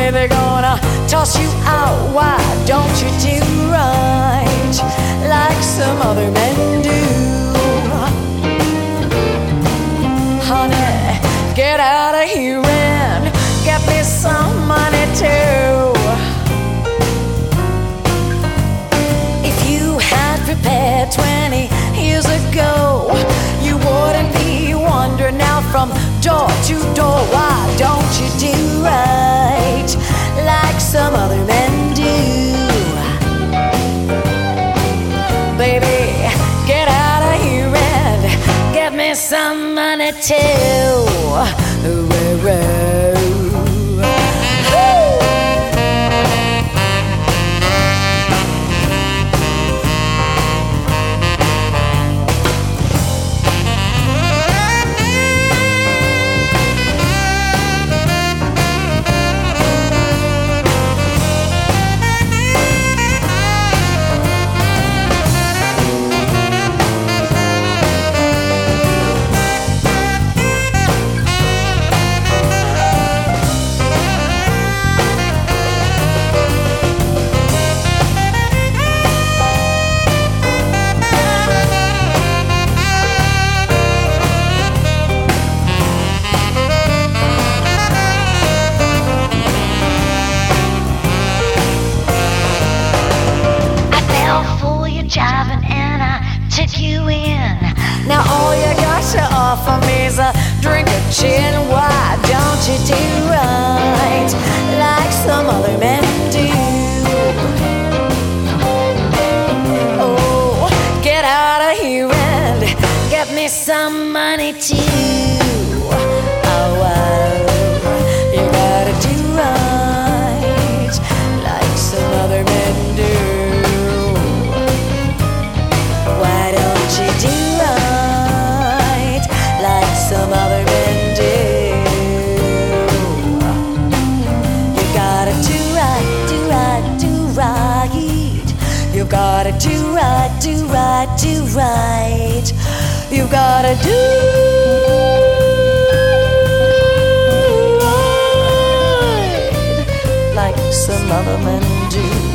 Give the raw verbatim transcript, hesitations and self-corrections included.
Honey, they're gonna toss you out. Why don't you do right like some other men do? Honey, get out of here and get me some money too. If you had prepared twenty years ago, you wouldn't be wandering now from door to door. Why don't you do right like some other men do? Baby, get out of here and get me some money too. Jiving and I took you in. Now all you got to offer me is a drink of gin. Why don't you do right like some other men do? Oh, get out of here and get me some money too. Oh, wow, you gotta do right like some other men do. Some other men do. You gotta do right, do right, do right. You gotta do right, do right, do right. You gotta do right like some other men do.